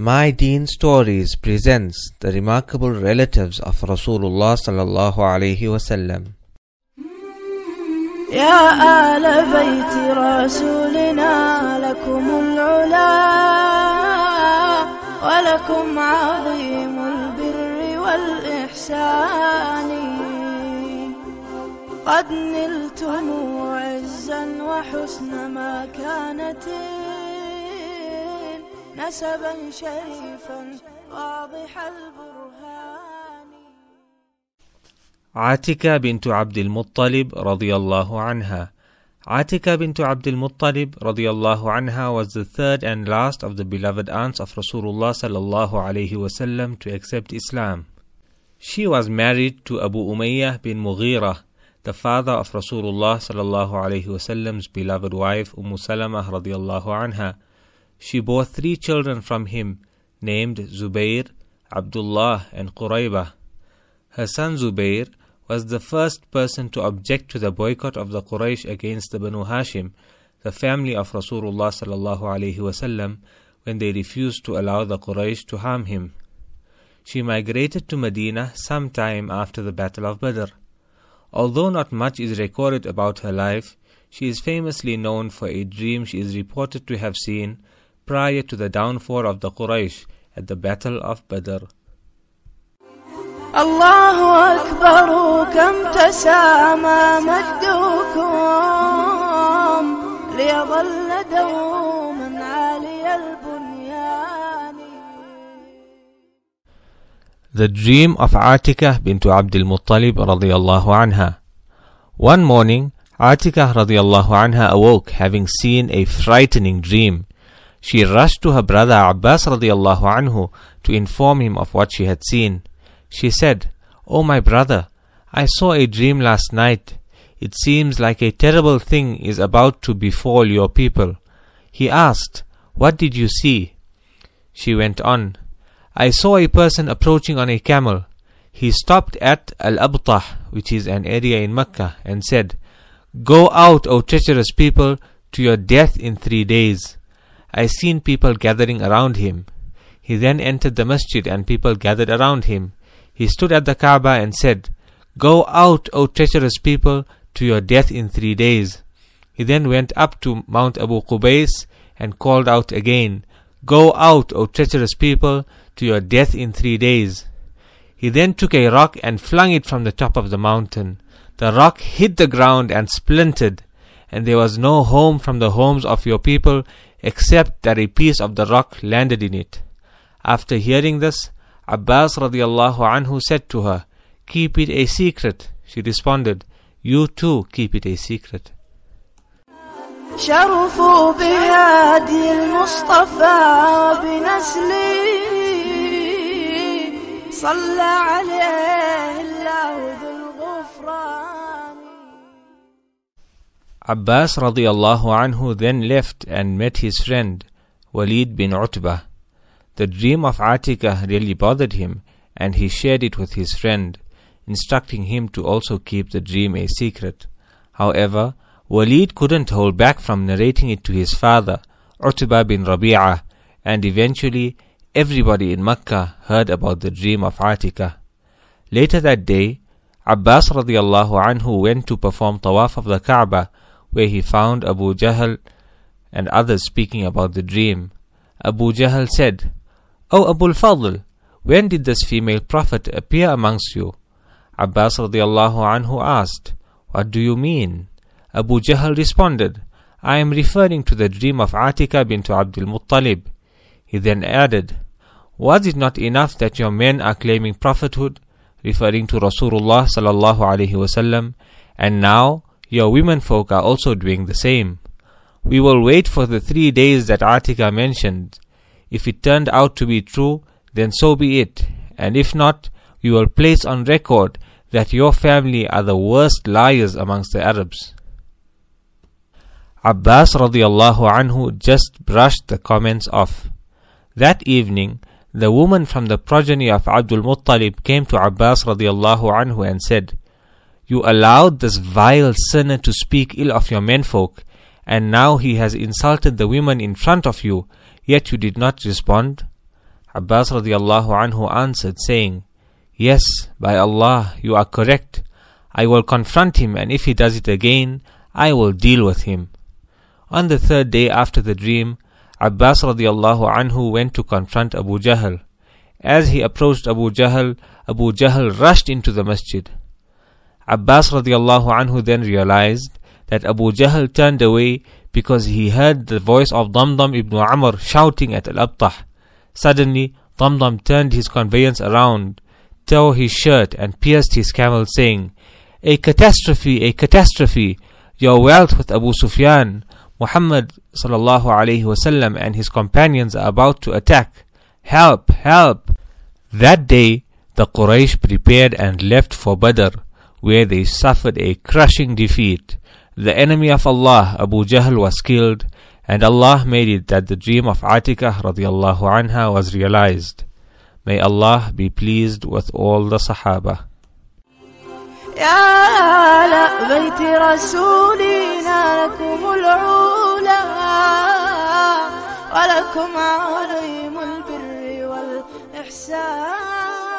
My Deen Stories presents the remarkable relatives of Rasulullah sallallahu alayhi wasallam. يا آل بيت رسولنا لكم العلا ولكم عظيم البر والإحسان قد نلتم عزا وحسن مكانة نسبا شريفا واضح البرهان. Atika bint Abdul Muttalib radiyallahu anha. Atika bint Abdul Muttalib radiyallahu anha was the third and last of the beloved aunts of Rasulullah sallallahu alayhi wasallam to accept Islam. She was married to Abu Umayyah bin Mughira, the father of Rasulullah sallallahu alayhi wasallam's beloved wife Salama radiyallahu anha. She bore 3 children from him, named Zubayr, Abdullah and Quraybah. Her son Zubayr was the first person to object to the boycott of the Quraysh against the Banu Hashim, the family of Rasulullah sallallahu alayhi wasallam, when they refused to allow the Quraysh to harm him. She migrated to Medina some time after the Battle of Badr. Although not much is recorded about her life, she is famously known for a dream she is reported to have seen prior to the downfall of the Quraysh at the Battle of Badr. الله أكبر كم تسامى مجدكم ليظل دوما عالي البنيان. The dream of Atika bint Abdul Muttalib radiyallahu anha. One morning, Atika radiyallahu anha awoke having seen a frightening dream. She rushed to her brother Abbas radiyallahu anhu to inform him of what she had seen. She said, "O my brother, I saw a dream last night. It seems like a terrible thing is about to befall your people." He asked, "What did you see?" She went on, "I saw a person approaching on a camel. He stopped at Al-Abtah, which is an area in Mecca, and said, 'Go out, O treacherous people, to your death in 3 days.' I seen people gathering around him. He then entered the masjid and people gathered around him. He stood at the Kaaba and said, 'Go out, O treacherous people, to your death in 3 days.' He then went up to Mount Abu Qubais and called out again, 'Go out, O treacherous people, to your death in 3 days.' He then took a rock and flung it from the top of the mountain. The rock hit the ground and splintered, and there was no home from the homes of your people except that a piece of the rock landed in it." After hearing this, Abbas radiyallahu anhu said to her, "Keep it a secret." She responded, "You too keep it a secret." شرفوا بهادي المصطفى بنسلي صلى عليه الله ذو الغفران. Abbas radiyallahu anhu then left and met his friend Walid bin Utbah. The dream of Atika really bothered him, and he shared it with his friend, instructing him to also keep the dream a secret. However, Walid couldn't hold back from narrating it to his father, Utbah bin Rabi'ah, and eventually everybody in Mecca heard about the dream of Atika. Later that day, Abbas radiyallahu anhu went to perform tawaf of the Kaaba, where he found Abu Jahl and others speaking about the dream. Abu Jahl said, "O Abul Fadl, when did this female prophet appear amongst you?" Abbas radiyallahu anhu asked, "What do you mean?" Abu Jahl responded, "I am referring to the dream of Atika bint Abdul Muttalib." He then added, "Was it not enough that your men are claiming prophethood, referring to Rasulullah sallallahu alayhi wasallam, and now your women folk are also doing the same? We will wait for the 3 days that Atika mentioned. If it turned out to be true, then so be it, and if not, we will place on record that your family are the worst liars amongst the Arabs." Abbas radiyallahu anhu just brushed the comments off. That evening, the woman from the progeny of Abdul Muttalib came to Abbas radiyallahu anhu and said, "You allowed this vile sinner to speak ill of your menfolk, and now he has insulted the women in front of you, yet you did not respond." Abbas radiallahu anhu answered, saying, "Yes, by Allah, you are correct. I will confront him, and if he does it again, I will deal with him." On the third day after the dream, Abbas radiallahu anhu went to confront Abu Jahl. As he approached Abu Jahl rushed into the masjid. Abbas radiallahu anhu then realized that Abu Jahl turned away because he heard the voice of Damdam ibn Amr shouting at Al-Abtah. Suddenly, Damdam turned his conveyance around, tore his shirt and pierced his camel, saying, "A catastrophe, a catastrophe! Your wealth with Abu Sufyan, Muhammad sallallahu alayhi wasallam and his companions are about to attack. Help, help!" That day, the Quraysh prepared and left for Badr, where they suffered a crushing defeat. The enemy of Allah, Abu Jahl, was killed, and Allah made it that the dream of Atikah radiallahu anha was realized. May Allah be pleased with all the Sahaba. يا آل بيت رسولنا لكم العلا ولكم عظيم البر والإحسان.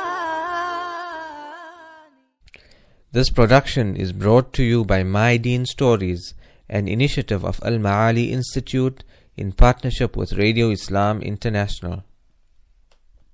This production is brought to you by My Deen Stories, an initiative of Al Maali Institute in partnership with Radio Islam International.